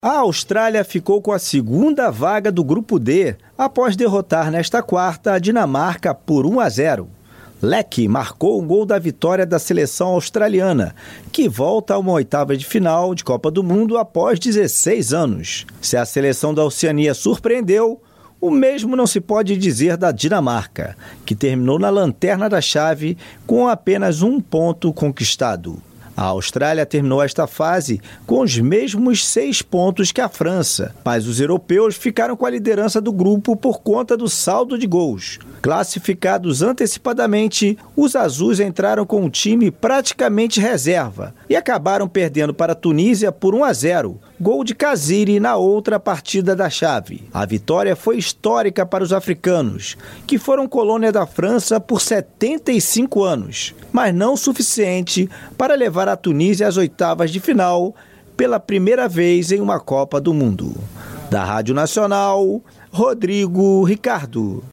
A Austrália ficou com a segunda vaga do Grupo D, após derrotar nesta quarta a Dinamarca por 1-0. Leque marcou o gol da vitória da seleção australiana, que volta a uma oitava de final de Copa do Mundo após 16 anos. Se a seleção da Oceania surpreendeu, o mesmo não se pode dizer da Dinamarca, que terminou na lanterna da chave com apenas 1 ponto conquistado. A Austrália terminou esta fase com os mesmos 6 pontos que a França, mas os europeus ficaram com a liderança do grupo por conta do saldo de gols. Classificados antecipadamente, os azuis entraram com um time praticamente reserva e acabaram perdendo para a Tunísia por 1-0, gol de Kaziri na outra partida da chave. A vitória foi histórica para os africanos, que foram colônia da França por 75 anos, mas não suficiente para levar a Tunísia às oitavas de final pela primeira vez em uma Copa do Mundo. Da Rádio Nacional, Rodrigo Ricardo.